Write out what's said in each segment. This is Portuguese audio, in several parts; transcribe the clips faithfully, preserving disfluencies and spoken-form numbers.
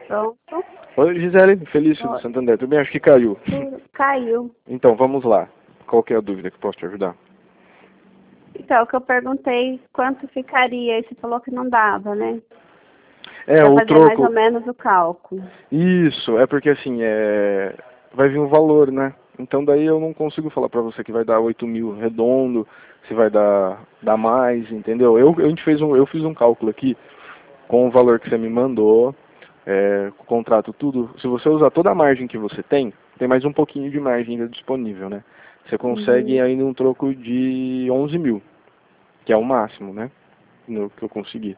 Pronto. Oi, Gisele, Felício do Oi. Santander. Tudo bem? Acho que caiu. Tudo caiu. Então, vamos lá. Qual que é a dúvida que eu posso te ajudar? Então, o que eu perguntei, quanto ficaria? E você falou que não dava, né? É, Pra o fazer mais ou troco. menos o cálculo. Isso, é porque assim, é... vai vir um valor, né? Então daí eu não consigo falar pra você que vai dar oito mil redondo, se vai dar, dar mais, entendeu? Eu, a gente fez um, eu fiz um cálculo aqui com o valor que você me mandou, é, com o contrato tudo. Se você usar toda a margem que você tem, tem mais um pouquinho de margem ainda disponível, né? Você consegue Uhum. ainda um troco de onze mil, que é o máximo, né? No que eu consegui.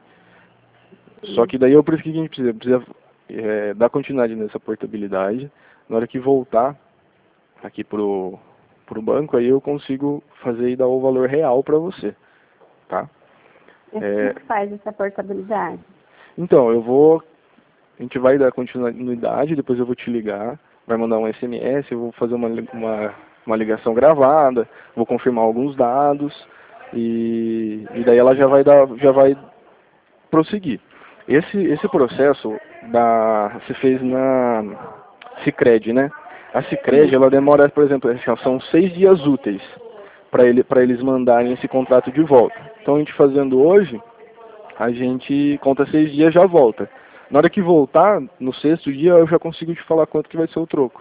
Só que daí eu por isso que a gente precisa, precisa é, dar continuidade nessa portabilidade. Na hora que voltar aqui pro, pro banco, aí eu consigo fazer e dar o valor real para você, tá? E como É, que faz essa portabilidade? então, eu vou, a gente vai dar continuidade, depois eu vou te ligar, vai mandar um S M S, eu vou fazer uma, uma, uma ligação gravada, vou confirmar alguns dados e, e daí ela já vai dar, já vai prosseguir. Esse, esse processo da, se fez na Sicredi, né? A Sicredi, Sim. ela demora, por exemplo, são seis dias úteis para ele, para eles mandarem esse contrato de volta. Então a gente fazendo hoje, a gente conta seis dias e já volta. Na hora que voltar, no sexto dia, eu já consigo te falar quanto que vai ser o troco.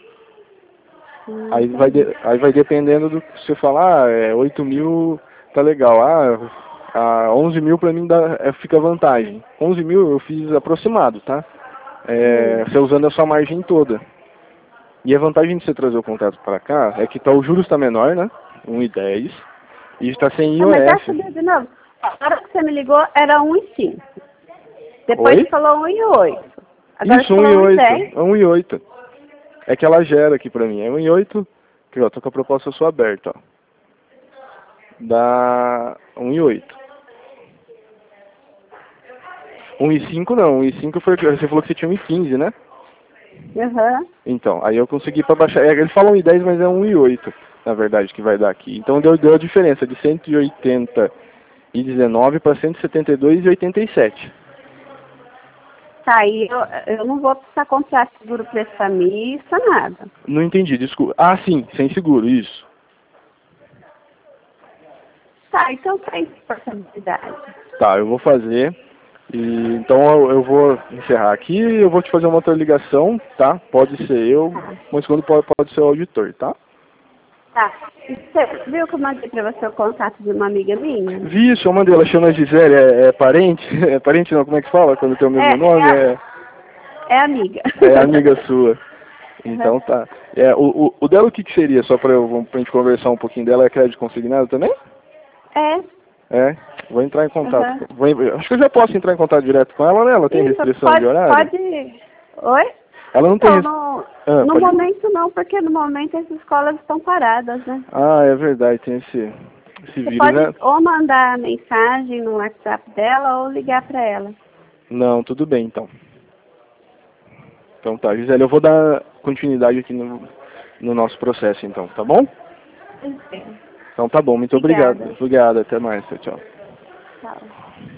Hum, Aí vai, de, entendi. aí vai dependendo do que você falar, ah, é, oito mil tá legal, ah, ah onze mil pra mim dá, é, fica vantagem. onze mil eu fiz aproximado, tá? É, Hum. você usando a sua margem toda. E a vantagem de você trazer o contrato para cá é que tá, o juros está menor, né? um e dez. E está sem Ah, mas já I O F. subiu de novo. A hora que você me ligou era um e cinco. Depois Oi? você falou um e oito. Agora você Isso, um falou e um e oito. dez. É um e oito. É que ela gera aqui pra mim. É um e oito. Aqui, ó, tô com a proposta sua aberta, ó. Dá um e oito. um e cinco não, um e cinco foi, você falou que você tinha um e quinze, né? Aham. Então, aí eu consegui para baixar, é, ele fala um e dez, mas é um e oito, na verdade, que vai dar aqui. Então deu, deu a diferença de cento e oitenta e dezenove para cento e setenta e dois e oitenta e sete. Tá, e eu, eu não vou precisar comprar seguro prestamista, nada. Não entendi, desculpa. Ah, sim, sem seguro, isso. Tá, então tem portabilidade. Tá, eu vou fazer. E, então eu, eu vou encerrar aqui, eu vou te fazer uma outra ligação, tá? Pode ser eu, Tá. mas quando pode, pode ser o auditor, tá? Tá. E você viu que eu mandei pra você o contato de uma amiga minha? Vi isso, eu mandei, ela chama Gisele, é, é parente? É parente não, como é que fala quando tem o É, mesmo é, nome? a- É, é amiga. é amiga sua. Uhum. Então tá. É, o, o, o dela o que, que seria? Só pra, eu, pra gente conversar um pouquinho dela, é crédito consignado também? É. É, vou entrar em contato. Uhum. Vou, acho que eu já posso entrar em contato direto com ela, né? Ela tem Isso, restrição de pode, horário? pode. Oi? Ela não tem Então, res... no, Ah, no pode... momento não, porque no momento as escolas estão paradas, né? ah, é verdade, tem esse, esse Você vírus, pode né? ou mandar mensagem no WhatsApp dela ou ligar pra ela. Não, tudo bem então. Então tá, Gisele, eu vou dar continuidade aqui no, no nosso processo então, tá bom? Pois é. Então tá bom, muito obrigado. Obrigada. Obrigado, até mais, tchau, tchau. Tchau.